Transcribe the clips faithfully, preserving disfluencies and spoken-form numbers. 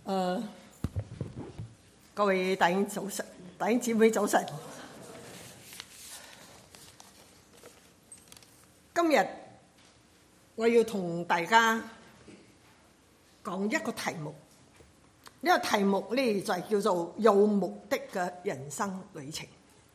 誒，各位弟兄早晨，弟兄姊妹早晨。今日我要同大家講一個題目，呢個題目咧就係叫做有目的嘅人生旅程。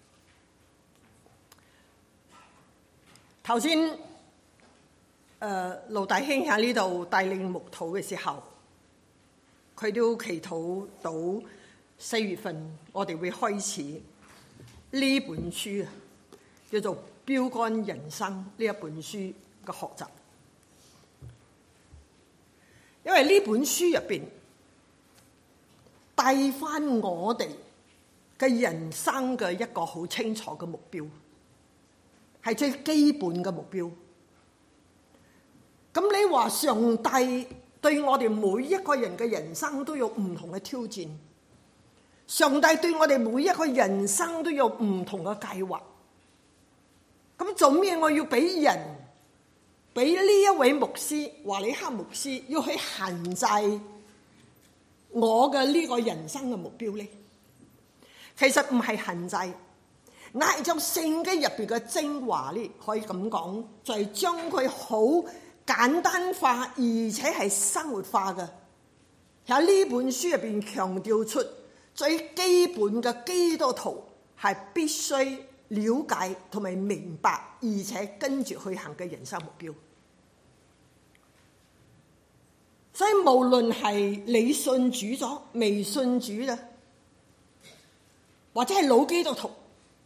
頭先誒盧大兄喺呢度帶領牧禱嘅時候，佢都祈禱到四月份我哋會開始呢本書啊，叫做《標竿人生》呢一本書嘅學習。因為呢本書入邊帶翻我哋嘅人生嘅一個好清楚嘅目標，係最基本嘅目標。咁你話上帝對我哋每一個人嘅人生都有唔同嘅挑戰，上帝對我哋每一個人生都有唔同嘅計劃。咁做咩我要俾人俾呢一位牧師華理克牧師要去限制我嘅呢個人生嘅目標呢？其實唔係限制，乃係將聖經入邊嘅精華呢，可以咁講，就係將佢好簡單化，而且係生活化嘅。喺呢本書入邊強調出最基本嘅基督徒係必須了解同埋明白，而且跟住去行嘅人生目標。所以無論係你信主咗、未信主嘅，或者係老基督徒，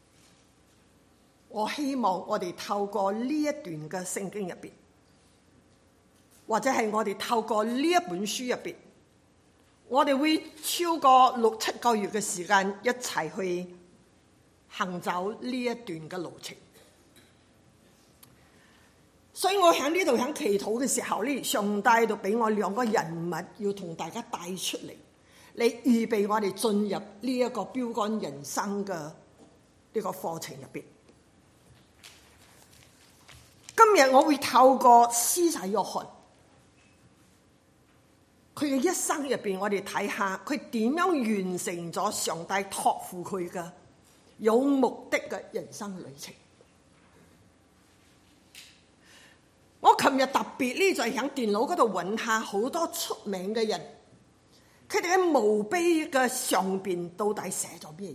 我希望我哋透過呢一段嘅聖經入邊，或者係我哋透過呢一本書入邊，我哋會超過六七個月嘅時間一齊去行走呢一段嘅路程。所以我喺呢度喺祈禱嘅時候呢，上帝就俾我兩個人物要同大家帶出嚟，嚟預備我哋進入呢一個標竿人生嘅呢個課程入邊。今日我會透過施洗約翰佢嘅一生入邊，我哋睇下佢點樣完成咗上帝託付佢嘅有目的嘅人生旅程。我琴日特別呢就係喺電腦嗰度揾下好多出名嘅人，佢哋喺墓碑嘅上邊到底寫咗咩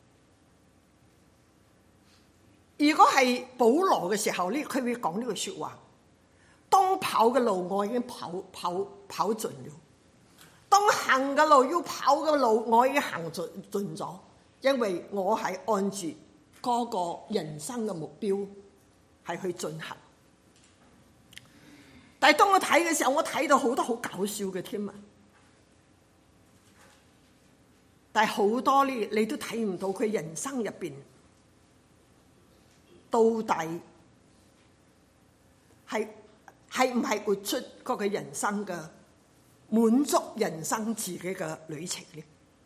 嘢？如果係保羅嘅時候呢，佢會講呢句說話：當跑嘅路我已經跑跑跑盡了，當行嘅路要跑嘅路我已經行盡盡咗，因為我係按住嗰個人生嘅目標係去進行。但係當我睇嘅時候，我睇到好多好搞笑嘅添啊！但係好多呢，你都睇唔到佢人生入邊到底係係唔係活出嗰個人生嘅滿足人生自己嘅旅程呢？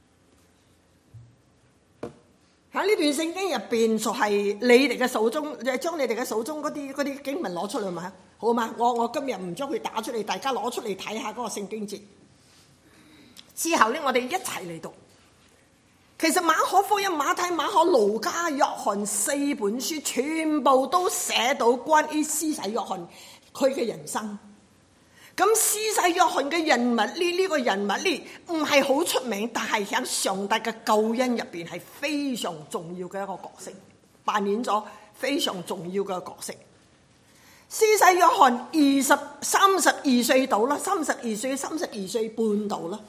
喺呢段聖經入邊，就係你哋嘅手中，就係將你哋嘅手中嗰啲嗰啲經文攞出嚟嘛，好嘛？我我今日唔將佢打出嚟，大家攞出嚟睇下嗰個聖經節。之後咧，我哋一齊嚟讀。其實馬可福音、馬太、馬可、路加、約翰四本書，全部都寫到關於施洗約翰佢嘅人生。咁施洗約翰嘅人物呢？呢、這個人物呢唔係好出名，但係喺上帝嘅救恩入邊係非常重要嘅一個角色，扮演咗非常重要嘅角色。施洗約翰二十三十二歲到啦，三十二歲、三十二歲半到啦，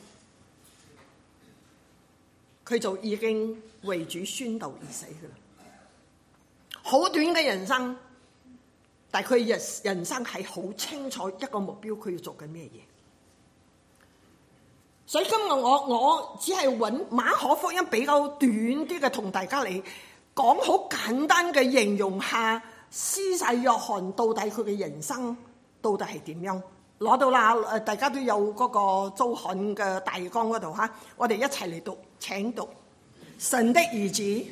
佢就已經為主宣道而死噶啦。好短嘅人生。但係佢人人生係好清楚一個目標，佢要做緊咩嘢。所以今日我我只係揾馬可福音比較短啲嘅，同大家嚟講好簡單嘅形容下施洗約翰到底佢嘅人生到底係點樣。攞到啦，誒大家都有嗰個周刊嘅大綱嗰度嚇，我哋一齊嚟讀，請讀神的兒子。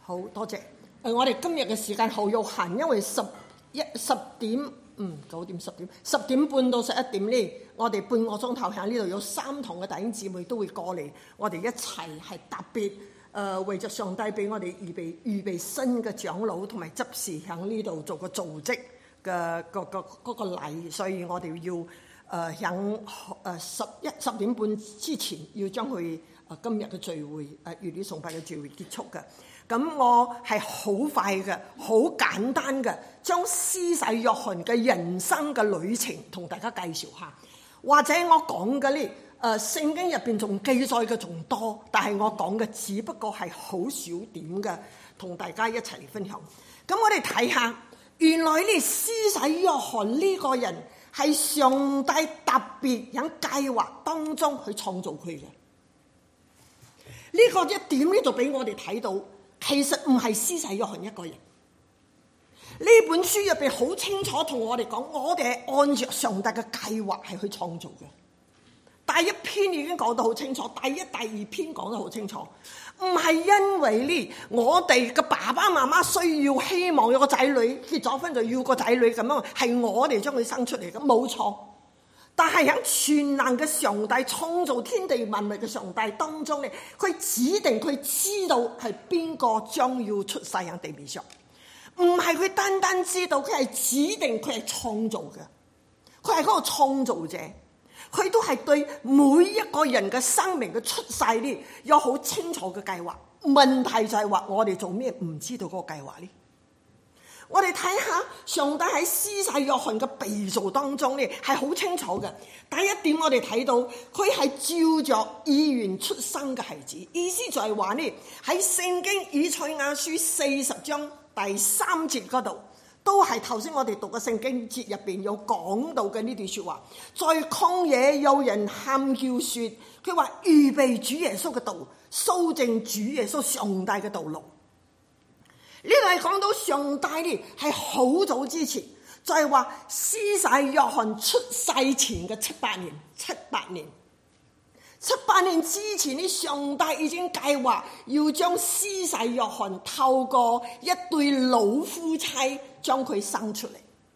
好多謝。誒，我哋今日嘅時間好有限，因為十一十點，嗯，九點十點，十點半到十一點呢，我哋半個鐘頭喺呢度有三堂嘅弟兄姊妹都會過嚟，我哋一齊係特別誒、呃、為着上帝俾我哋預備預備新嘅長老同埋執事喺呢度做個組織嘅個個嗰個禮，所以我哋要誒喺誒十一十點半之前要將佢誒今日嘅聚會誒月曆崇拜嘅聚會結束嘅。咁我係好快嘅，好簡單嘅，將施洗約翰嘅人生嘅旅程同大家介紹下。或者我講嘅呢，誒聖經入邊仲記載嘅仲多，但係我講嘅只不過係好少點嘅，同大家一齊嚟分享。咁我哋睇下，原來呢施洗約翰呢個人係上帝特別喺計劃當中去創造佢嘅。呢、這個一點呢就俾我哋睇到。其實唔係施洗約翰一個人，呢本書入邊好清楚同我哋講，我哋係按照上帝嘅計劃係去創造嘅。第一篇已經講得好清楚，第一、第二篇講得好清楚，唔係因為呢我哋嘅爸爸媽媽需要希望有個仔女，結咗婚就要個仔女咁樣，係我哋將佢生出嚟嘅，冇錯。但係喺全能嘅上帝創造天地萬物嘅上帝當中咧，佢指定佢知道係邊個將要出世喺地面上，唔係佢單單知道，佢係指定佢係創造嘅，佢係嗰個創造者，佢都係對每一個人嘅生命嘅出世咧有好清楚嘅計劃。問題就係話我哋做咩唔知道嗰個計劃呢？我哋睇下上帝喺施洗約翰嘅被造當中咧，係好清楚嘅。第一點我哋睇到佢係照着意願出生嘅孩子，意思就係話呢喺聖經以賽亞書四十章第三節嗰度，都係頭先我哋讀嘅聖經節入邊有講到嘅呢段說話。在曠野有人喊叫說，佢話預備主耶穌嘅道，修正主耶穌上帝嘅道路。呢度係講到上帝呢係好早之前，就係話施洗約翰出世前嘅七八年，七八年，七八年之前呢，上帝已經計劃要將施洗約翰透過一對老夫妻將佢生出嚟。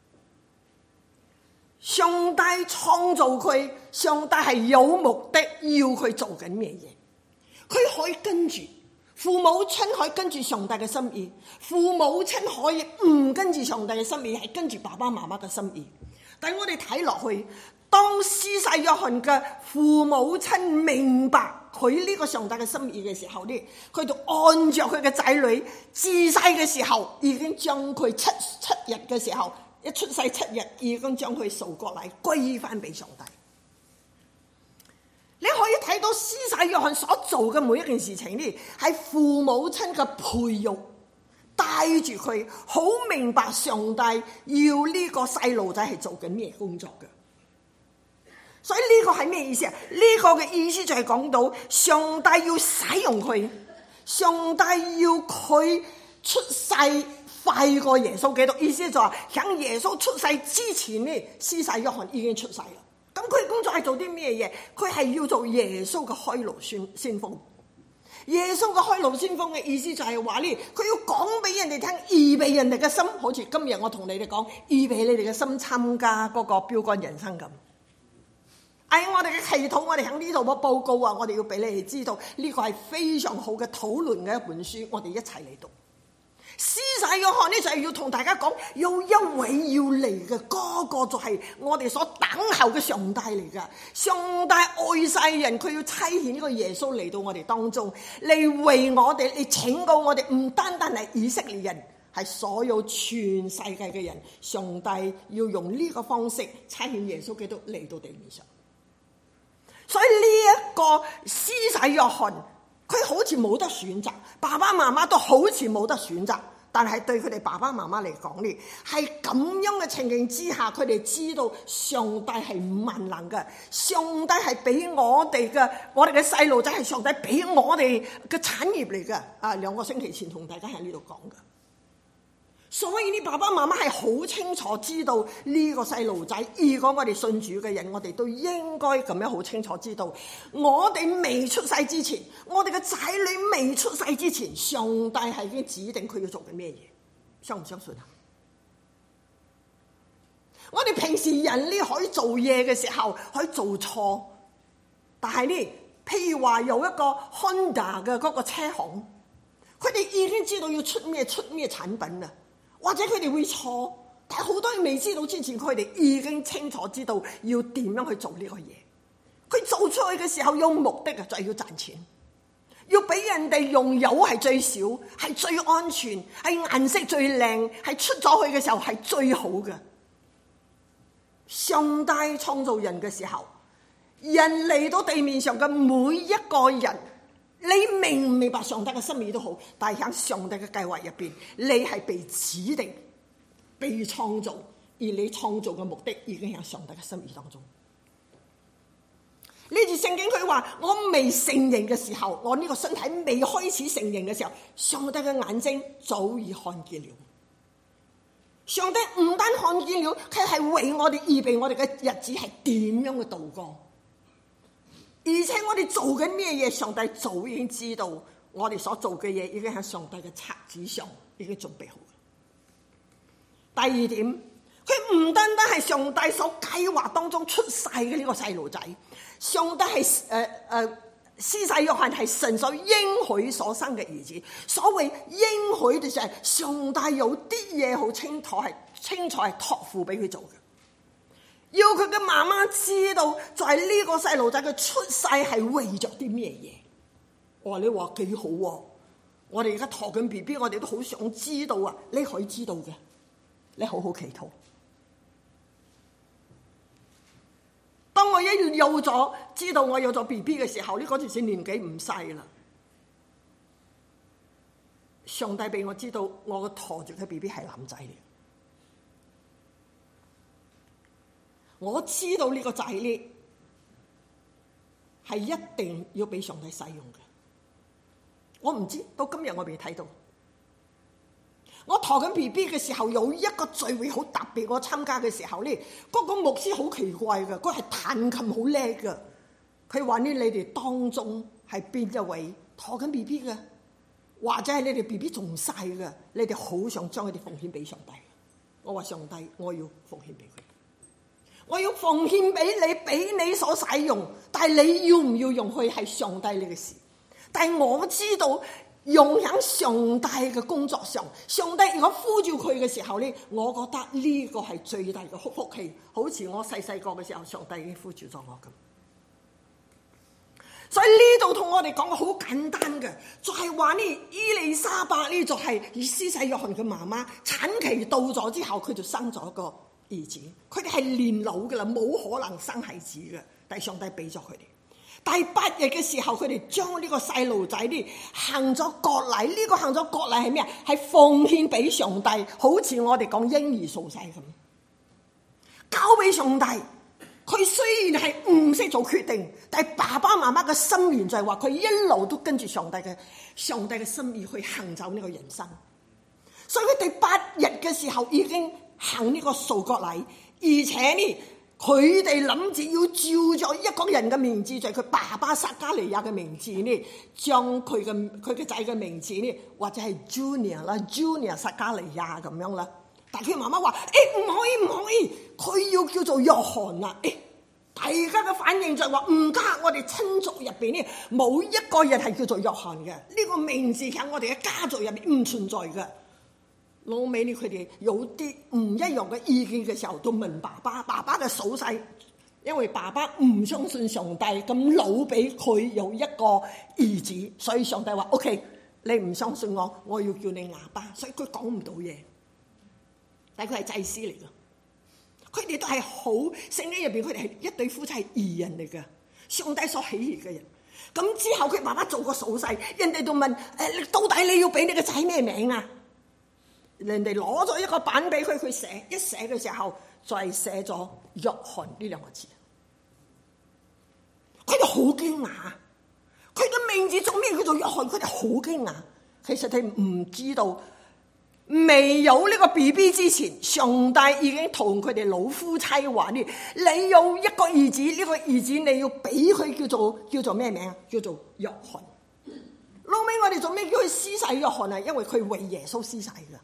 上帝創造佢，上帝係有目的要佢做緊咩嘢，佢可以跟住。父母親可以跟住上帝嘅心意，父母親可以唔跟住上帝嘅心意，係跟住爸爸媽媽嘅心意。但係我哋睇落去，當施洗約翰嘅父母親明白佢呢個上帝嘅心意嘅時候呢，佢就按照佢嘅仔女自細嘅時候，已經將佢七七日嘅時候，一出世七日已經將佢贖國禮歸翻俾上帝。你可以睇到施洗約翰所做嘅每一件事情呢，係父母親嘅培育，帶住佢好明白上帝要呢個細路仔係做緊咩工作嘅。所以呢個係咩意思啊？呢個嘅意思就係講到上帝要使用佢，上帝要佢出世快過耶穌基督。意思就係喺耶穌出世之前呢，施洗約翰已經出世啦。咁佢工作係做啲咩嘢？佢係要做耶穌嘅開路宣先鋒。耶穌嘅開路先鋒嘅意思就係話呢，佢要講俾人哋聽，預備人哋嘅心，好似今日我同你哋講，預備你哋嘅心參加嗰個標杆人生咁。哎，我哋嘅祈禱，我哋喺呢度嘅報告啊，我哋要俾你哋知道，呢個係非常好嘅討論嘅一本書，我哋一齊嚟讀。施洗約翰呢就係要同大家講，有一位要嚟嘅，嗰個就係我哋所等候嘅上帝嚟噶。上帝愛世人，佢要差遣呢個耶穌嚟到我哋當中，嚟為我哋嚟拯救我哋，唔單單係以色列人，係所有全世界嘅人。上帝要用呢個方式差遣耶穌基督嚟到地面上。所以呢一個施洗約翰，佢好似冇得選擇，爸爸媽媽都好似冇得選擇，但係對佢哋爸爸媽媽嚟講呢，係咁樣嘅情形之下，佢哋知道上帝係萬能嘅，上帝係俾我哋嘅，我哋嘅細路仔係上帝俾我哋嘅產業嚟嘅。啊，兩個星期前同大家喺呢度講嘅， 所以呢，爸爸媽媽係好清楚知道呢個細路仔。如果我哋信主嘅人，我哋都應該咁樣好清楚知道，我哋未出世之前，我哋嘅仔女未出世之前，上帝係已經指定佢要做緊咩嘢，相唔相信啊？我哋平時人呢可以做嘢嘅時候可以做錯，但係呢，譬如話有一個 Honda 嘅嗰個車行，佢哋已經知道要出咩出咩產品啦。或者佢哋會錯，但係好多人未知道之前，佢哋已經清楚知道要點樣去做呢個嘢。佢做出去嘅時候有目的啊，就係要賺錢，要俾人哋用油係最少，係最安全，係顏色最靚，係出咗去嘅時候係最好嘅。上帝創造人嘅時候，人嚟到地面上嘅每一個人，你明唔明白上帝嘅心意都好，但係喺上帝嘅計劃入邊，你係被指定、被創造，而你創造嘅目的已經喺上帝嘅心意當中。呢節聖經佢話：我未成形嘅時候，我呢個身體未開始成形嘅時候，上帝嘅眼睛早已看見了。上帝唔單看見了，佢係為我哋預備我哋嘅日子係點樣嘅度過。而且我哋做緊咩嘢，上帝早已經知道，我哋所做嘅嘢已經喺上帝嘅冊子上已經準備好。第二點，佢唔單單係上帝所計劃當中出世嘅呢個細路仔，上帝係誒誒施洗約翰係神所應許所生嘅兒子。所謂應許嘅就係上帝有啲嘢好清楚，係清楚係託付俾佢做嘅。要佢嘅媽媽知道，就係呢個細路仔嘅出世係為咗啲咩嘢？我話你話幾好喎！我哋而家陀緊 B B， 我哋都好想知道啊！你可以知道嘅，你好好祈禱。當我一要有咗知道我有咗 B B 嘅時候，呢嗰陣時年紀唔細啦。上帝俾我知道，我個陀住嘅 B B 係男仔嚟。我知道呢個仔呢係一定要俾上帝使用嘅。我唔知到今日我未睇到。我陀緊 B B 嘅時候，有一個聚會好特別，我參加嘅時候呢，嗰個牧師好奇怪嘅，佢係彈琴好叻嘅。佢話呢，你哋當中係邊一位陀緊 B B 嘅，或者係你哋 B B 仲細嘅，你哋好想將佢哋奉獻俾上帝。我話上帝，我要奉獻俾佢。我要奉獻俾你，俾你所使用，但係你要唔要用去係上帝你嘅事。但係我知道用喺上帝嘅工作上，上帝如果呼召佢嘅時候呢，我覺得呢個係最大嘅福氣。好似我細細個嘅時候，上帝已經呼召咗我咁。所以呢度同我哋講嘅好簡單嘅，就係話呢，伊麗莎白呢就係施洗約翰嘅媽媽，產期到咗之後，佢就生咗個兒子。佢哋係年老嘅啦，冇可能生孩子嘅，但係上帝俾咗佢哋。第八日嘅時候，佢哋將呢個細路仔呢行咗割禮。呢、這個行咗割禮係咩啊？係奉獻俾上帝，好似我哋講嬰兒掃洗咁，交俾上帝。佢雖然係唔識做決定，但係爸爸媽媽嘅心願就係話佢一路都跟住上帝嘅上帝嘅心意去行走呢個人生。所以佢第八日嘅時候已經行呢個掃割禮，而且呢。佢哋諗住要照咗一個人嘅名字，就係、是、佢爸爸撒加利亞嘅名字呢，將佢嘅佢嘅仔嘅名字呢，或者係 Junior 啦 ，Junior 撒加利亞咁樣啦。但係佢媽媽話：誒唔可以唔可以，佢要叫做約翰啦。誒，大家嘅反應就係話唔得，我哋親族入邊呢冇一個人係叫做約翰嘅，呢、這個名字喺我哋嘅家族入邊唔存在嘅。老尾呢，佢哋有啲唔一樣嘅意見嘅時候，都問爸爸。爸爸嘅手勢，因為爸爸唔相信上帝咁老俾佢有一個兒子，所以上帝話 ：O.K. 你唔相信我，我要叫你啞巴，所以佢講唔到嘢。但係佢係祭司嚟㗎，佢哋都係好聖經入邊，佢哋係一對夫妻係義人嚟㗎，上帝所喜悅嘅人。咁之後佢爸爸做個手勢，人哋都問：誒，到底你要俾你個仔咩名啊？人哋攞咗一個版俾佢，佢寫一寫嘅時候，就係寫咗約翰呢兩個字。佢哋好驚訝，佢嘅名字做咩叫做約翰？佢哋好驚訝。其實佢唔知道未有呢個 B B 之前，上帝已經同佢哋老夫妻話呢：你有一個兒子，呢、這個兒子你要俾佢叫做叫做咩名啊？叫做約翰。後尾我哋做咩叫佢施洗約翰啊？因為佢為耶穌施洗噶。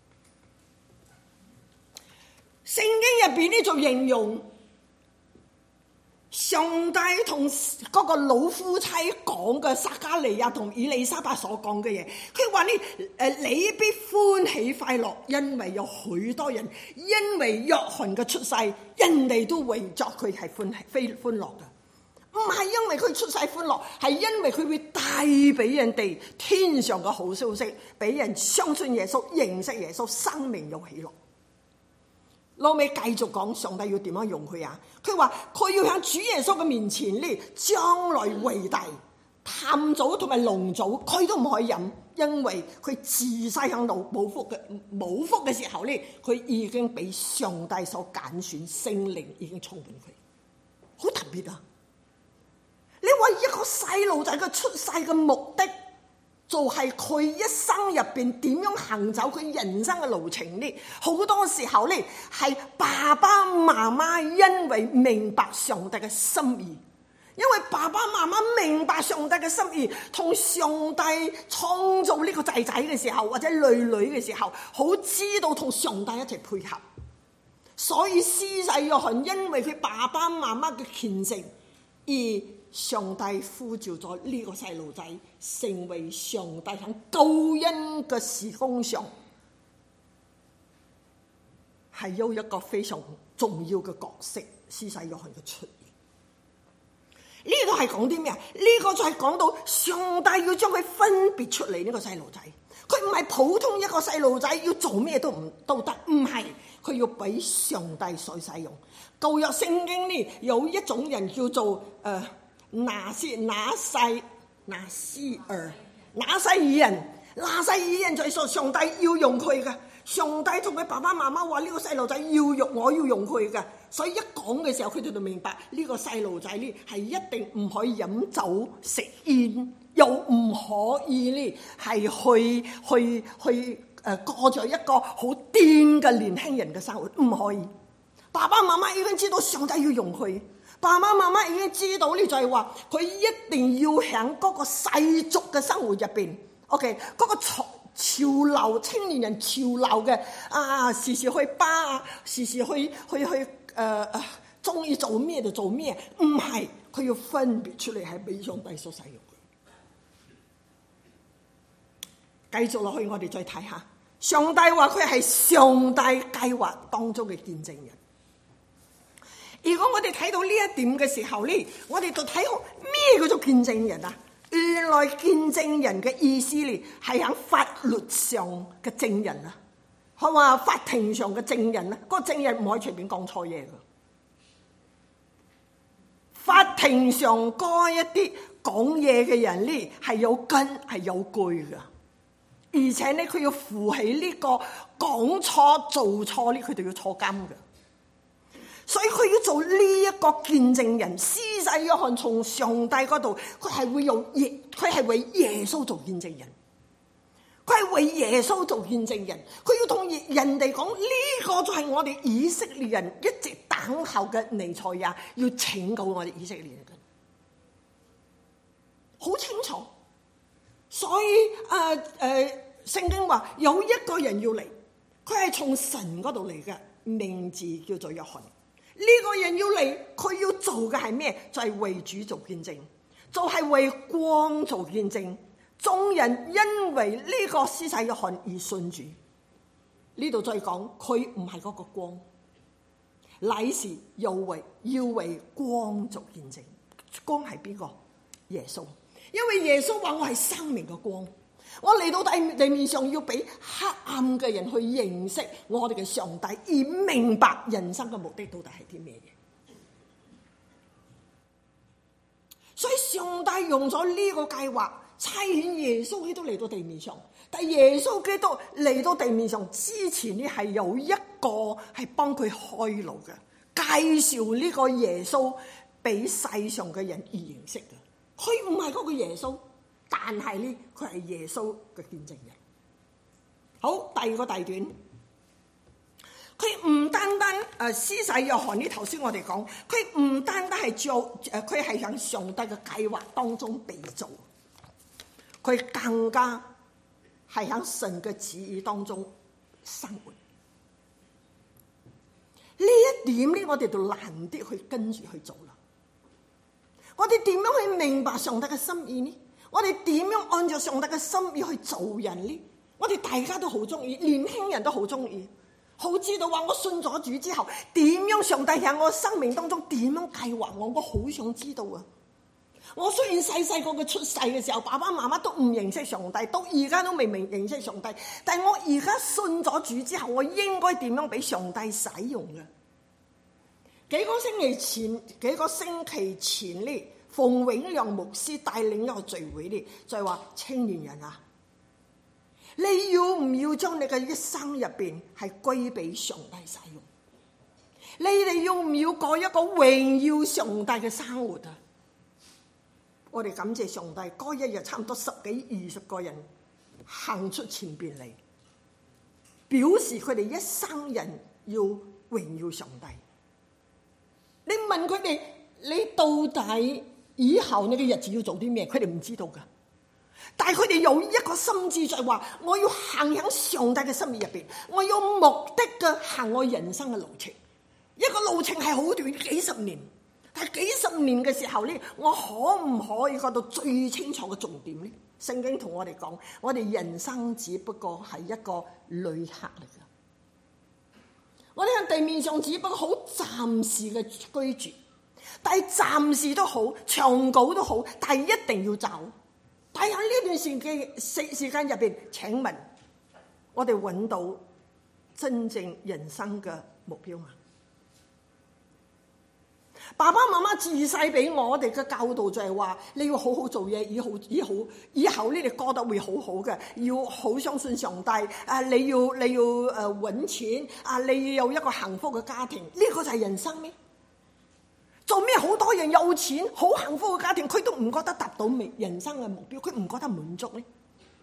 聖經入邊呢就形容上帝同嗰個老夫妻講嘅撒迦利亞同以利沙伯所講嘅嘢，佢話呢誒，你必歡喜快樂，因為有許多人因為約翰嘅出世，人哋都為作佢係歡喜非歡樂嘅，唔係因為佢出世歡樂，係因為佢會帶俾人哋天上嘅好消息，俾人相信耶穌、認識耶穌，生命有喜樂。後尾繼續講上帝要點樣用佢啊？佢話佢要喺主耶穌嘅面前呢，將來為大，淡酒同埋濃酒佢都唔可以飲，因為佢自細喺度冇福嘅冇福嘅時候呢，佢已經俾上帝所揀選，聖靈已經充滿佢，好特別啊！你話一個細路仔嘅出世嘅目的，就係佢一生入邊點樣行走佢人生嘅路程呢？好多時候呢，係爸爸媽媽因為明白上帝嘅心意，因為爸爸媽媽明白上帝嘅心意，同上帝創造呢個仔仔嘅時候或者女女嘅時候，好知道同上帝一齊配合，所以施洗約翰因為佢爸爸媽媽嘅虔誠而上帝呼召咗呢個細路仔成為上帝喺救恩嘅事工上係有一個非常重要嘅角色。施洗約翰嘅出現，呢個係講啲咩啊？呢個就係講到上帝要將佢分別出嚟，呢個細路仔，佢唔係普通一個細路仔，要做咩都唔都得，唔係，佢要俾上帝所使用。舊約聖經呢有一種人叫做誒。呃拿西拿西拿西爾拿西爾人，拿西爾人就係說上帝要用佢嘅，上帝同佢爸爸媽媽話呢個細路仔要用，我要用佢嘅，所以一講嘅時候佢哋就明白呢個細路仔呢係一定唔可以飲酒食煙，又唔可以呢係去去去誒過着一個好癲嘅年輕人嘅生活，唔可以。爸爸媽媽已經知道上帝要用佢。爸爸媽媽已經知道呢，就係話佢一定要喺嗰個世俗嘅生活入邊 ，OK， 嗰個潮潮流青年人潮流嘅啊，時時去巴啊，時時去去去誒誒，中意做咩就做咩，唔係，佢要分別出嚟係俾上帝所使用嘅。繼續落去，我哋再睇下，上帝話佢係上帝計劃當中嘅見證人。如果我哋睇到呢一點嘅時候呢，我哋就睇好咩叫做見證人啊？原來見證人嘅意思呢，係喺法律上嘅證人啊，係話法庭上嘅證人啊，嗰個證人唔可以隨便講錯嘢噶。法庭上嗰一啲講嘢嘅人呢，係有根係有據噶，而且呢佢要負起呢個講錯做錯呢，佢哋要坐監噶。所以佢要做呢一個見證人，施洗約翰從上帝嗰度，佢係會用耶，佢係為耶穌做見證人，佢係為耶穌做見證人，佢要同人哋講呢個就係我哋以色列人一直等候嘅彌賽亞，要拯救我哋以色列人，好清楚。所以誒誒，聖經話有一個人要嚟，佢係從神嗰度嚟嘅，名字叫做約翰。呢個人要嚟，佢要做嘅係咩？就係為主做見證，就係為光做見證。眾人因為呢個施洗約翰而信主。呢度再講，佢唔係嗰個光，乃是要為要為光做見證。光係邊個？耶穌。因為耶穌話我係生命嘅光，我嚟到地地面上要俾黑暗嘅人去認識我哋嘅上帝，而明白人生嘅目的到底係啲咩嘢。所以上帝用咗呢個計劃，差遣耶穌基督嚟到地面上。但耶穌基督嚟到地面上之前呢，係有一個係幫佢開路嘅，介紹呢個耶穌俾世上嘅人而認識嘅。佢唔係嗰個耶穌，但係呢，佢係耶穌嘅見證人。 好，第二個大段，佢唔單單誒施洗約翰呢，頭先我哋講，佢唔單單係做誒，佢係喺上帝嘅計劃當中被造，佢更加係喺神嘅旨意當中生活。呢一點咧，我哋就難啲去跟住去做啦。我哋點樣去明白上帝嘅心意呢？我哋點樣按照上帝嘅心意去做人呢？我哋大家都好中意，年輕人都好中意，好知道話我信咗主之後，點樣上帝喺我生命當中點樣計劃我，我好想知道啊！我雖然細細個嘅出世嘅時候，爸爸媽媽都唔認識上帝，到而家都未明認識上帝，但係我而家信咗主之後，我應該點樣俾上帝使用嘅？幾個星期前，幾個星期前呢，馮永亮牧師帶領一個聚會呢，就係話青年人啊，你要唔要將你嘅一生入邊係歸俾上帝使用？你哋要唔要過一個榮耀上帝嘅生活啊？我哋感謝上帝，嗰一日差唔多十幾二十個人行出前邊嚟，表示佢哋一生人要榮耀上帝。你問佢哋，你到底以後你嘅日子要做啲咩？佢哋唔知道噶，但係佢哋有一個心志，就係話我要行喺上帝嘅心意入邊，我要目的嘅行我人生嘅路程。一個路程係好短，幾十年，但係幾十年嘅時候呢，我可唔可以覺到最清楚嘅重點呢？聖經同我哋講，我哋人生只不過係一個旅客嚟噶。我哋喺地面上只不過好暫時嘅居住，但係暫時都好，長久都好，但係一定要走。但係喺呢段時間時時間入邊，請問我哋揾到真正人生嘅目標嗎？爸爸媽媽自細俾我哋嘅教導就係話，你要好好做嘢，以後以後以後呢，你過得會好好嘅，要好相信上帝。啊，你要你要誒搵錢，啊，你要有一個幸福嘅家庭，呢個就係人生咩？做咩好多人有錢，好幸福嘅家庭，佢都唔覺得達到人生嘅目標，佢唔覺得滿足呢？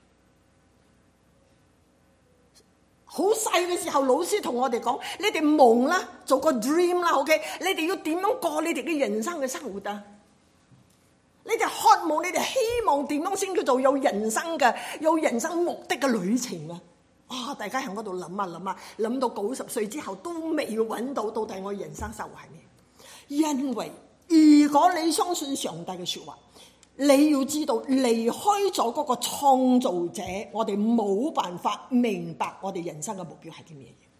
好細嘅時候，老師同我哋講：你哋夢啦，做個 dream 啦 ，OK？ 你哋要點樣過你哋嘅人生嘅生活啊？你哋渴望，你哋希望點樣先叫做有人生嘅、有人生目的嘅旅程啊？啊！大家喺嗰度諗下諗下，諗到九十歲之後都未揾到到底我人生生活係咩？因為如果你相信上帝嘅說話，你要知道離開咗嗰個創造者，我哋冇辦法明白我哋人生嘅目標係啲咩嘢。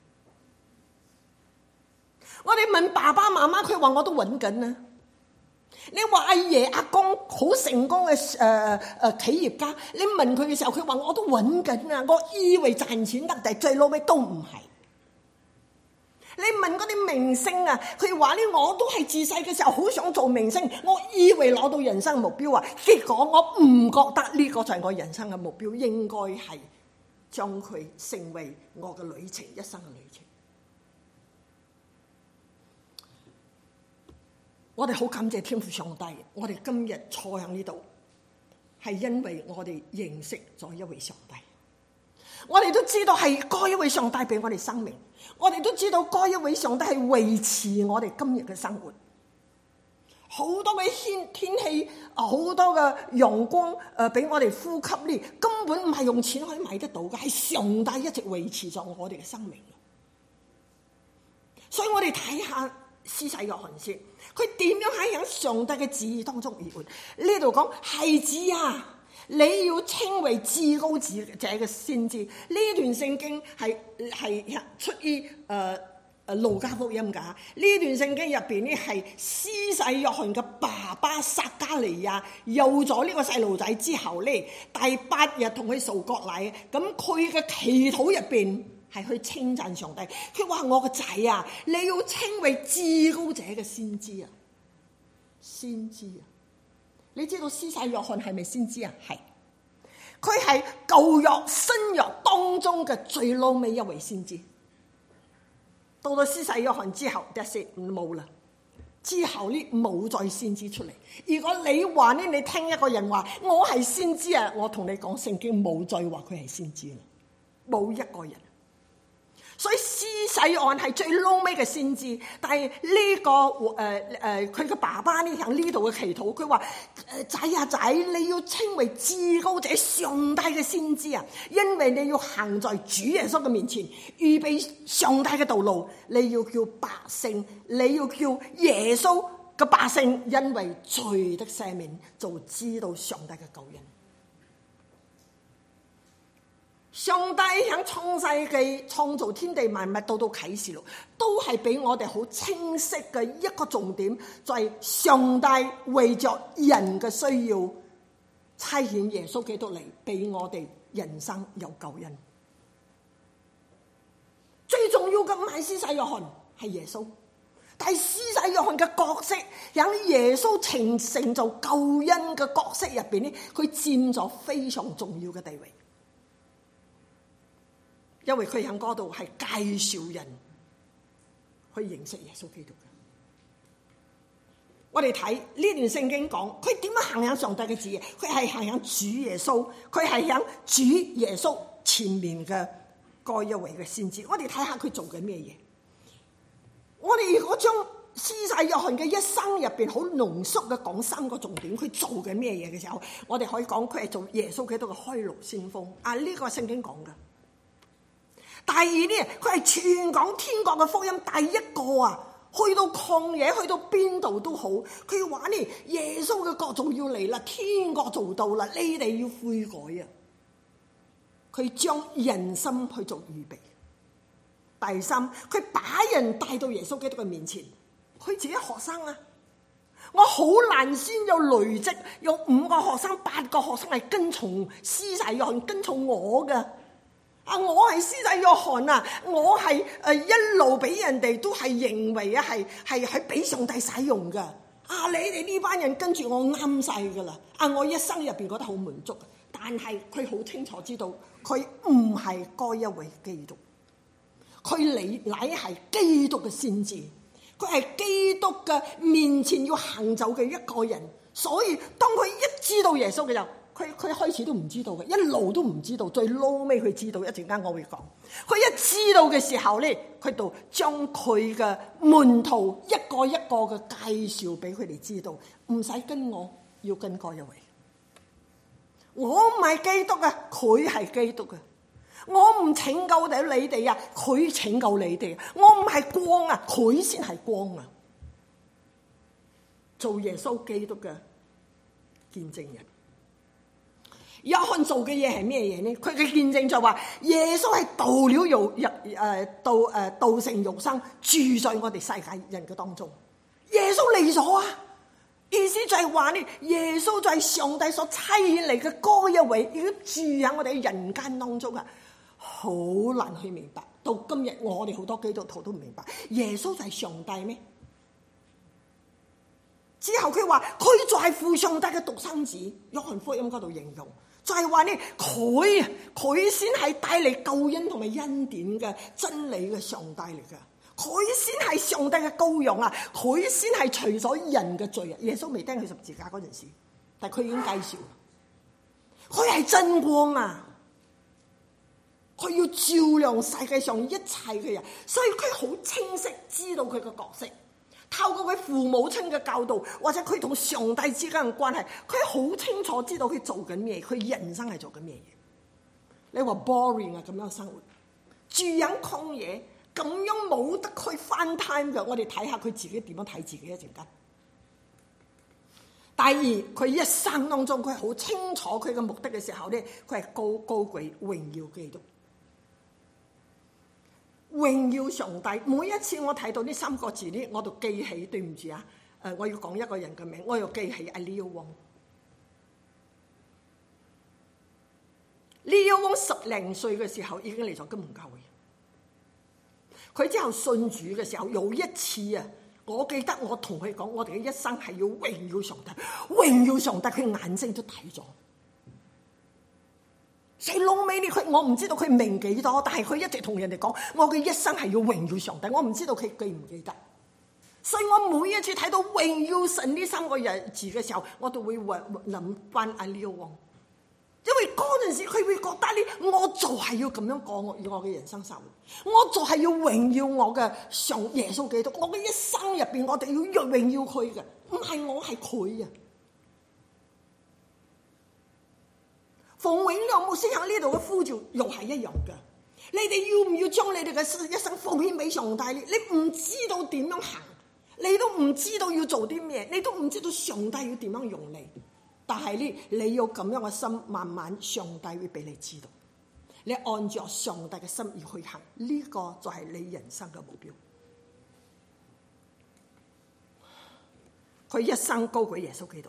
我哋問爸爸媽媽，佢話我都揾緊啊。你話阿爺阿公好成功嘅誒誒企業家，你問佢嘅時候，佢話我都揾緊啊。我以為賺錢得，但係最老尾都唔係。你問嗰啲明星啊，佢話咧我都係自細嘅時候好想做明星，我以為攞到人生目標啊，結果我唔覺得呢個就係我人生嘅目標，應該係將佢成為我嘅旅程，一生嘅旅程。我哋好感謝天父上帝，我哋今日坐喺呢度，係因為我哋認識咗一位上帝。我哋都知道係嗰一位上帝俾我哋生命，我哋都知道嗰一位上帝係維持我哋今日嘅生活。好多嘅天天氣，好多嘅陽光，誒，俾我哋呼吸呢，根本唔係用錢可以買得到嘅，係上帝一直維持咗我哋嘅生命。所以我哋睇下施洗約翰先，佢點樣喺喺上帝嘅旨意當中而活？呢度講孩子啊，你要稱為至高者嘅先知。呢段聖經係係出於誒誒路加福音噶。呢段聖經入邊咧係施洗約翰嘅爸爸撒加利亞有咗呢個細路仔之後咧，第八日同佢受割禮，咁佢嘅祈禱入邊係去稱讚上帝。佢話：我個仔啊，你要稱為至高者嘅先知啊，先知啊！你知道施洗約翰係咪先知啊？係，佢係舊約新約當中嘅最老尾一位先知。到咗施洗約翰之後，第四冇啦。之後呢冇再先知出嚟。如果你話呢，你聽一個人話我係先知啊，我同你講聖經冇再話佢係先知啦。 冇一個人。所以施洗約翰係最撈尾嘅先知，但係呢、這個誒誒佢嘅爸爸呢喺呢度嘅祈禱，佢話誒仔啊仔，你要稱為至高者上帝嘅先知啊，因為你要行在主耶穌嘅面前，預備上帝嘅道路，你要叫百姓，你要叫耶穌嘅百姓，因為罪的赦免就知道上帝嘅救恩。上帝喺創世紀創造天地萬物到到啟示錄，都係俾我哋好清晰嘅一個重點，就係上帝為着人嘅需要，差遣耶穌基督嚟俾我哋人生有救恩。最重要嘅唔係施洗約翰，係耶穌。但係施洗約翰嘅角色喺耶穌成成就救恩嘅角色入邊咧，佢佔咗非常重要嘅地位。因為佢喺嗰度係介紹人去認識耶穌基督嘅。我哋睇呢段聖經講，佢點樣行喺上帝嘅旨意？佢係行喺主耶穌，佢係喺主耶穌前面嘅嗰一位嘅先知。我哋睇下佢做緊咩嘢？我哋如果將施洗約翰嘅一生入邊好濃縮嘅講三個重點，佢做緊咩嘢嘅時候，我哋可以講佢係做耶穌基督嘅開路先鋒。啊，呢個聖經講嘅。第二呢，佢係傳講天國嘅福音第一個啊，去到曠野，去到邊度都好，佢話呢，耶穌嘅國仲要嚟啦，天國做到啦，你哋要悔改啊！佢將人心去做預備。第三，佢把人帶到耶穌基督嘅面前，佢自己學生啊，我好難先有累積，有五個學生、八個學生係跟從施洗約翰，跟從我嘅。啊！我係施洗約翰啊！我係誒一路俾人哋都係認為啊，係係係俾上帝使用噶。啊！你哋呢班人跟住我啱晒噶啦！啊！我一生入邊覺得好滿足，但係佢好清楚知道，佢唔係嗰一位基督，佢嚟乃係基督嘅先知，佢係基督嘅面前要行走嘅一個人。所以當佢一知道耶穌嘅時候，佢佢開始都唔知道嘅，一路都唔知道，最撈尾佢知道。一陣間我會講，佢一知道嘅時候咧，佢就將佢嘅門徒一個一個嘅介紹俾佢哋知道，唔使跟我，要跟嗰一位。我唔係基督啊，佢係基督啊。我唔拯救到你哋啊，佢拯救你哋。我唔係光啊，佢先係光啊。做耶穌基督嘅見證人。約翰做嘅嘢係咩嘢呢？佢嘅見證就話耶穌係道了肉入誒道誒道成肉身，住在我哋世界人嘅當中。耶穌嚟咗啊！意思就係話呢，耶穌就係上帝所差遣嚟嘅嗰一位，已經住喺我哋嘅人間當中啊！好難去明白，到今日我哋好多基督徒都唔明白，耶穌就係上帝咩？之後佢話佢就係父上帝嘅獨生子，約翰福音嗰度形容。就係話呢，佢佢先係帶嚟救恩同埋恩典嘅真理嘅上帝嚟噶，佢先係上帝嘅羔羊啊，佢先係除咗人嘅罪啊。耶穌未釘佢十字架嗰陣時，但係佢已經介紹，佢係真光啊，佢要照亮世界上一切嘅人，所以佢好清晰知道佢嘅角色。透過佢父母親嘅教導，或者佢同上帝之間嘅關係，佢好清楚知道佢做緊咩，佢人生係做緊咩嘢。你話 boring 啊，咁樣生活，住喺曠野，咁樣冇得去翻 time 嘅。我哋睇下佢自己點樣睇自己一陣間。第二，佢一生當中佢好清楚佢嘅目的嘅時候咧，佢係高高舉榮耀基督。榮耀上帝，每一次我睇到呢三個字呢，我就記起，對唔住啊，誒，我要講一個人嘅名，我要記起阿 Leo Wong。Leo Wong 十零歲嘅時候已經嚟咗金門教會，佢之後信主嘅時候有一次啊，我記得我同佢講，我哋嘅一生係要榮耀上帝，榮耀上帝，佢眼睛都睇咗。細佬尾呢？佢我唔知道佢明幾多，但係佢一直同人哋講，我嘅一生係要榮耀上帝。我唔知道佢記唔記得，所以我每一次睇到榮耀神呢三個字嘅時候，我都會諗翻阿 Leo Wong，因為嗰陣時佢會覺得咧，我就係要咁樣過我我嘅人生生活，我就係要榮耀我嘅上耶穌基督，我嘅一生入邊我哋要榮耀佢嘅，唔係我係佢啊。馮永亮牧師喺呢度嘅呼召又係一樣嘅，你哋要唔要將你哋嘅一生奉獻俾上帝咧？你唔知道點樣行，你都唔知道要做啲咩，你都唔知道上帝要點樣用你。但係咧，你有咁樣嘅心，慢慢上帝會俾你知道，你按照上帝嘅心意去行，呢個就係你人生嘅目標。佢一生高舉耶穌基督，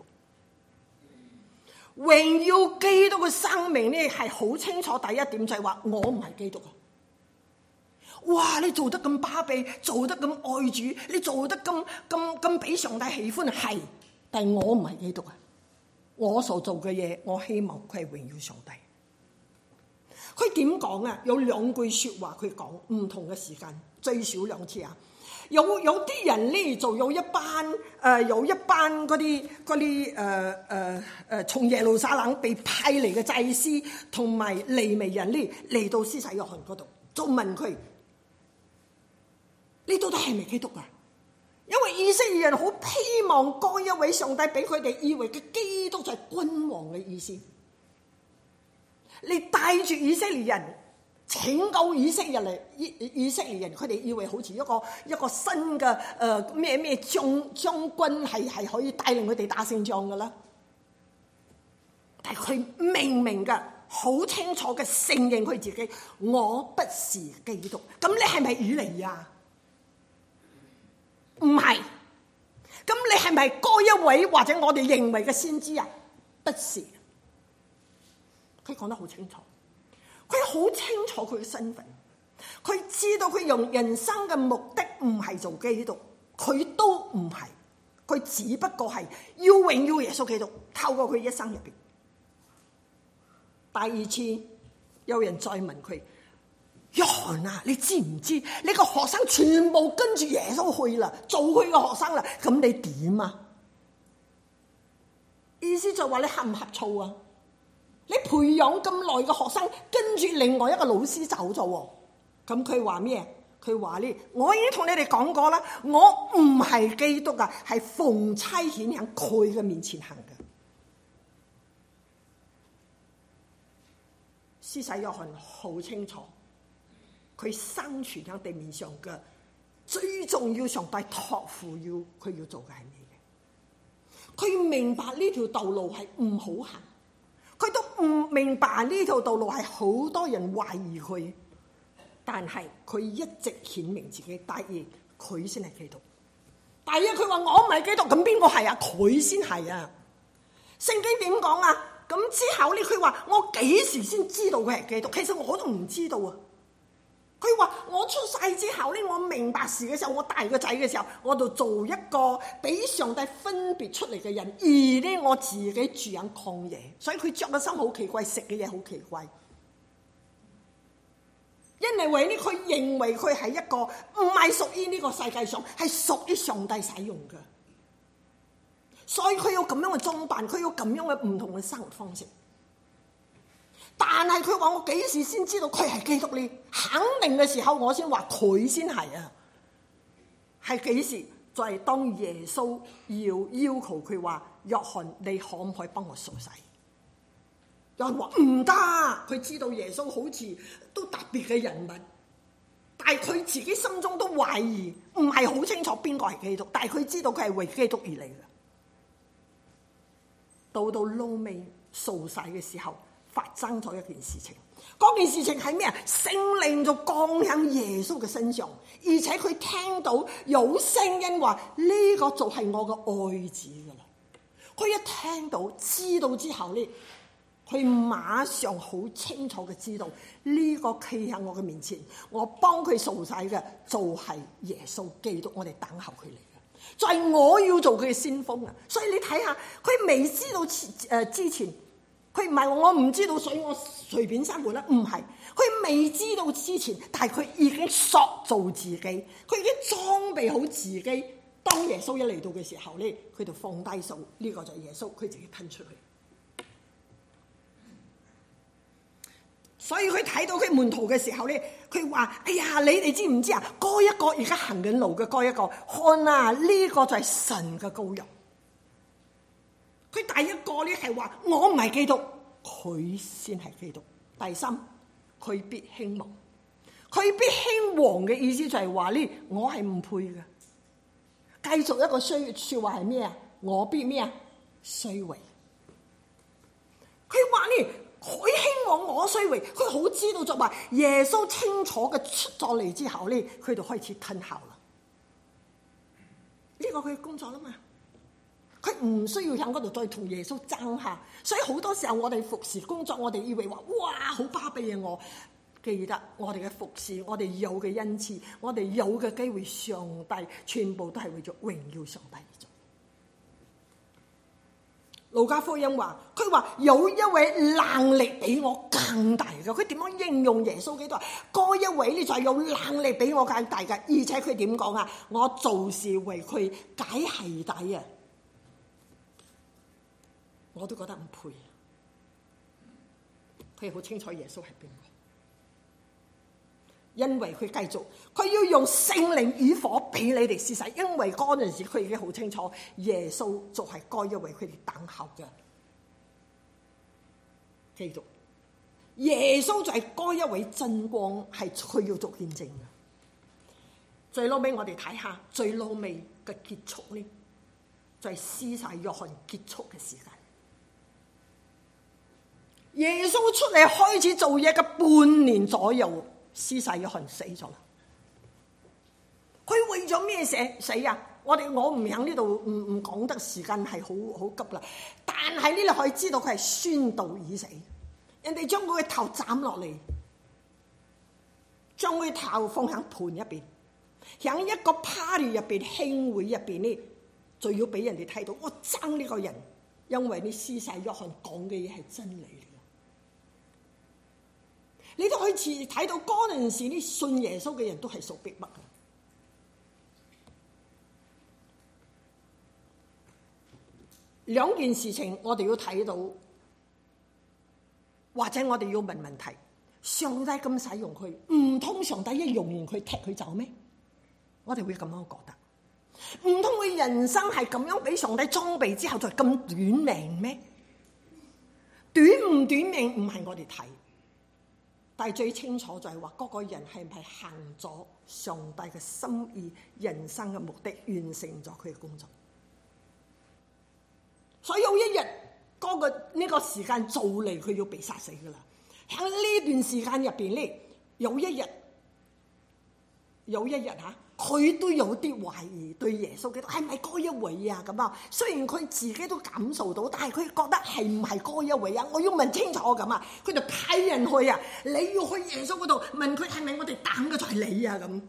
榮耀基督嘅生命咧係好清楚。第一點就係話我唔係基督啊！哇！你做得咁巴閉，做得咁愛主，你做得咁咁咁俾上帝喜歡係，但係我唔係基督啊！我所做嘅嘢，我希望佢係榮耀上帝。佢點講啊？有兩句說話佢講，唔同嘅時間，最少兩次啊。有有啲人咧就有一班誒、呃，有一班嗰啲嗰啲誒誒誒，從耶路撒冷被派嚟嘅祭司同埋利未人咧嚟到施洗約翰嗰度，就問佢：你到底係咪基督啊？因為以色列人好希望嗰一位上帝俾佢哋以為嘅基督就係君王嘅意思，你帶住以色列人拯救以色列嚟，以以色列人佢哋以為好似一個一個新嘅誒咩咩將將軍係係可以帶領佢哋打勝仗噶啦，但係佢明明嘅好清楚嘅承認佢自己，我不是基督。咁你係咪以利亞？唔係。咁你係咪嗰一位或者我哋認為嘅先知啊？不是。佢講得好清楚，佢好清楚佢嘅身份，佢知道佢用人生嘅目的唔係做基督，佢都唔係，佢只不過係要榮耀耶穌基督，透過佢一生入邊。第二次有人再問佢：約翰啊，你知唔知你個學生全部跟住耶穌去啦，做佢個學生啦，咁你點啊？意思就話你合唔合醋啊？你培養咁耐嘅學生跟住另外一個老師走咗喎，咁佢話咩？佢話呢，我已經同你哋講過啦，我唔係基督啊，係奉差遣喺佢嘅面前行嘅。施洗約翰好清楚，佢生存喺地面上嘅最重要，上帝託付要佢要做嘅係咩嘢？佢明白呢條道路係唔好行，佢都唔明白呢條道路係好多人懷疑佢，但係佢一直顯明自己，第二佢先係基督。第二佢話我唔係基督，咁邊個係啊？佢先係啊！聖經點講啊？咁之後咧，佢話我幾時先知道佢係基督？其實我都唔知道啊！佢話我出世之後咧，我明白事嘅時候，我大個仔嘅時候，我就做一個俾上帝分別出嚟嘅人，而咧我自己住喺曠野，所以佢着嘅衫好奇怪，食嘅嘢好奇怪。因為咧，佢認為佢係一個唔係屬於呢個世界上，係屬於上帝使用嘅。所以佢有咁樣嘅裝扮，佢有咁樣嘅唔同嘅生活方式。但係佢話我幾時先知道佢係基督呢？肯定嘅時候我先話佢先係啊。係幾時？就係當耶穌要要求佢話：約翰，你可唔可以幫我受洗？約翰話唔得，佢知道耶穌好似都特別嘅人物，但係佢自己心中都懷疑，唔係好清楚邊個係基督，但係佢知道佢係為基督而嚟嘅。到到撈尾受洗嘅時候，發生咗一件事情。嗰件事情係咩啊？聖靈就降喺耶穌嘅身上，而且佢聽到有聲音話：呢個就係我嘅愛子噶啦。佢一聽到知道之後咧，佢馬上好清楚嘅知道呢個企喺我嘅面前，我幫佢受洗嘅就係耶穌基督，我哋等候佢嚟。就係我要做佢嘅先鋒啊！所以你睇下，佢未知道誒之前，佢唔係我唔知道，所以我隨便生活啦。唔係，佢未知道之前，但係佢已經塑造自己，佢已經裝備好自己。當耶穌一嚟到嘅時候咧，佢就放低數，呢個就係耶穌，佢自己噴出去。 所以佢睇到佢門徒嘅時候咧，佢話：哎呀，你哋知唔知啊？嗰一個而家行緊路嘅嗰一個，看啊，呢個就係神嘅羔羊。佢第一個咧係話：我唔係基督，佢先係基督。第三，佢必興亡。佢必興亡嘅意思就係話咧，我係唔配嘅。繼續一個說說話係咩啊？我必咩啊？衰微。佢話咧，佢興亡，我衰微。佢好知道就話耶穌清楚嘅出咗嚟之後咧，佢就開始吞效啦。呢個佢工作啦嘛，佢唔需要喺嗰度再同耶穌爭下。所以好多時候我哋服侍工作，我哋以為話哇好巴閉啊！我記得我哋嘅服侍，我哋有嘅恩賜，我哋有嘅機會，上帝全部都係為咗榮耀上帝而做。路加福音話，佢話有一位能力比我更大嘅，佢點樣應用耶穌基督？嗰一位呢就係有能力比我更大嘅，而且佢點講啊？我做事為佢解繫帶啊，我都覺得唔配。佢好清楚耶穌係邊個。因為佢繼續，佢要用聖靈與火俾你哋施洗，因為嗰陣時佢已經好清楚耶穌就係該一位佢哋等候嘅基督。耶穌就係該一位真光，係佢要做見證嘅。最後尾我哋睇下最後尾嘅結束呢，就係施洗約翰結束嘅時間。耶穌出嚟開始做嘢嘅半年左右，施洗約翰死咗啦。佢為咗咩死死啊？我哋我唔喺呢度唔唔講得，時間係好好急啦。但係呢度可以知道佢係宣道已死。人哋將佢嘅頭斬落嚟，將佢頭放喺盤入邊，喺一個 party 入邊興會入邊呢，就要俾人哋睇到我憎呢個人，因為呢施洗約翰講嘅嘢係真理。你都開始睇到嗰陣時啲信耶穌嘅人都係受逼迫嘅。兩件事情我哋要睇到，或者我哋要問問題：上帝咁使用佢，唔通上帝一用完佢踢佢走咩？我哋會咁樣覺得。唔通佢人生係咁樣俾上帝裝備之後就咁短命咩？短唔短命唔係我哋睇。但係最清楚就係話嗰個人係唔係行咗上帝嘅心意、人生嘅目的，完成咗佢嘅工作。所以有一日嗰個呢個時間做嚟，佢要被殺死噶啦。喺呢段時間入邊咧，有一日有一日吓，佢都有啲懷疑對耶穌基督係咪嗰一位啊？咁啊，雖然佢自己都感受到，但係佢覺得係唔係嗰一位啊？我要問清楚咁啊！佢就派人去啊，你要去耶穌嗰度問佢係咪我哋等嘅就係你啊？咁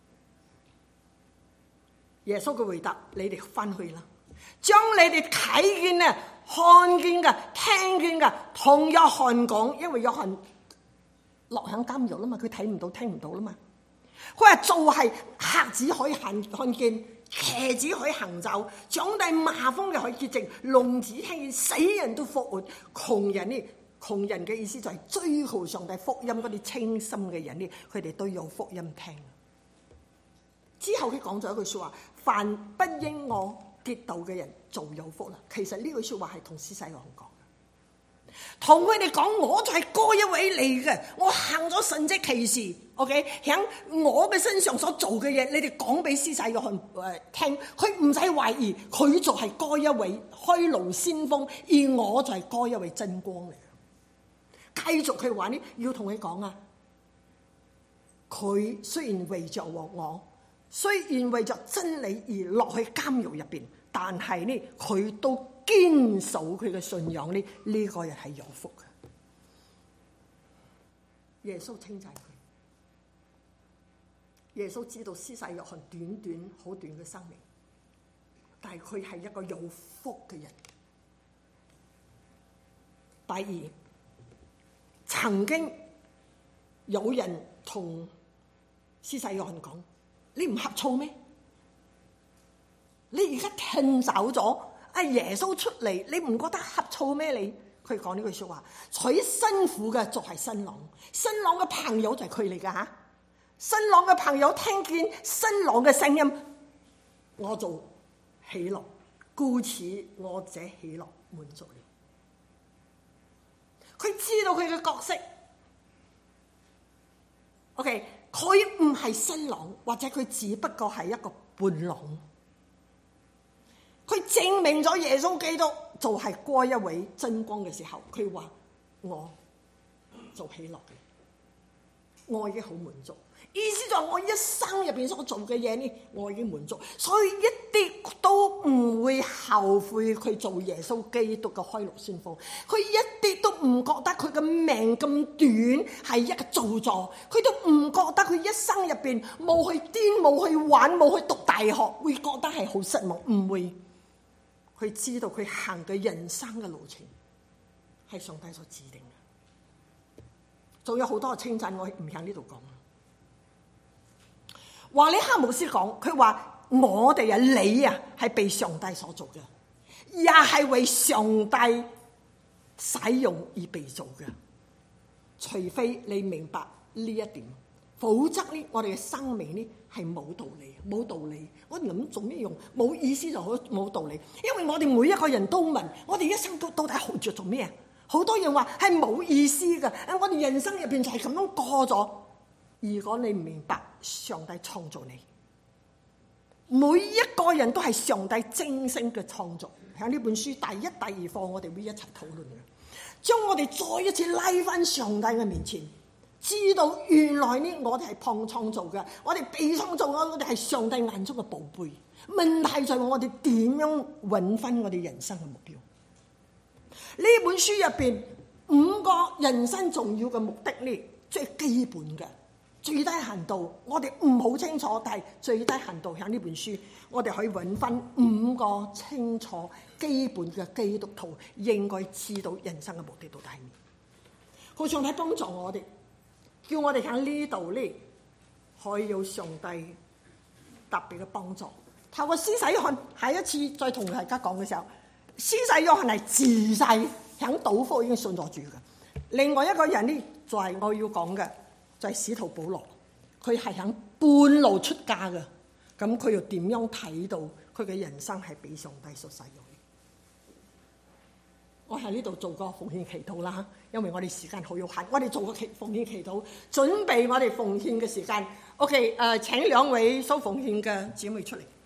耶穌嘅回答：你哋翻去啦，將你哋睇見嘅、看見嘅、聽見嘅同約翰講，因為約翰落響監獄啦嘛，佢睇唔到、聽唔到啦嘛。佢話就係瞎子可以看看見，瘸子可以行走，長大麻風嘅可以潔淨，聾子聽見，死人都復活。窮人呢？窮人嘅意思就係追求上帝福音嗰啲清心嘅人呢，佢哋都有福音聽。之後佢講咗一句說話：凡不因我跌倒嘅人就有福啦。其實呢句說話係同施洗約翰講。同佢哋講，我就係嗰一位嚟嘅，我行咗神蹟奇事 ，OK， 喺我嘅身上所做嘅嘢，你哋講俾施洗約翰誒聽，佢唔使懷疑，佢就係嗰一位開路先鋒，而我就係嗰一位真光嚟。繼續佢話呢，要同佢講啊，佢雖然為着我，雖然為着真理而落去監獄入邊，但係呢，佢都堅守佢嘅信仰呢，呢個人係有福嘅。耶穌稱讚佢，耶穌知道施洗約翰短短好短嘅生命，但係佢係一個有福嘅人。第二，曾經有人同施洗約翰講：你唔呷醋咩？你而家聽走咗阿耶穌出嚟，你唔覺得呷醋咩？你佢講呢句說話，娶新婦嘅就係新郎，新郎嘅朋友就係佢嚟噶吓。新郎嘅朋友聽見新郎嘅聲音，我就喜樂，故此我這喜樂滿足了。佢知道佢嘅角色。OK， 佢唔係新郎，或者佢只不過係一個伴郎。佢證明咗耶穌基督就係嗰一位真光嘅時候，佢話我就喜樂嘅，我已經好滿足。意思就係我一生入邊所做嘅嘢呢，我已經滿足，所以一啲都唔會後悔佢做耶穌基督嘅開路先鋒。佢一啲都唔覺得佢嘅命咁短係一個造作，佢都唔覺得佢一生入邊冇去癲、冇去玩、冇去讀大學，會覺得係好失望。唔會，佢知道佢行嘅人生嘅路程係上帝所指定嘅。仲有好多嘅稱讚，我唔喺呢度講。華理克牧師講，佢話我哋啊，你啊，係被上帝所做嘅，也係為上帝使用而被做嘅。除非你明白呢一點，否則呢，我哋嘅生命呢係冇道理，冇道理。我哋諗做咩用？冇意思就好冇道理。因為我哋每一個人都問，我哋一生都到底活着做咩啊？好多人話係冇意思嘅，我哋人生入邊就係咁樣過咗。如果你唔明白上帝創造你，每一個人都係上帝精心嘅創造。喺呢本書第一、第二課，我哋會一齊討論嘅，將我哋再一次拉翻上帝嘅面前，知道原來呢，我哋係碰創造嘅，我哋被創造，我哋係上帝眼中嘅寶貝。問題就係我哋點樣揾翻我哋人生嘅目標？呢本書入邊五個人生重要嘅目的呢，最基本嘅。最低限度，我哋唔好清楚，但係最低限度喺呢本書，我哋可以揾翻五個清楚基本嘅基督徒應該知道人生嘅目的到底係咩。好，上帝幫助我哋，叫我哋喺呢度咧可以有上帝特別嘅幫助。透過施洗約翰，下一次再同大家講嘅時候，施洗約翰係自細喺島科已經信咗主嘅。另外一個人咧就係、是、我要講嘅。就係使徒保羅，佢係喺半路出家嘅，咁佢又點樣睇到佢嘅人生係俾上帝所使用？我喺呢度做個奉獻祈禱啦，因為我哋時間好有限，我哋做個祈奉獻祈禱，準備我哋奉獻嘅時間。OK，誒、呃，請兩位收奉獻嘅姊妹出嚟。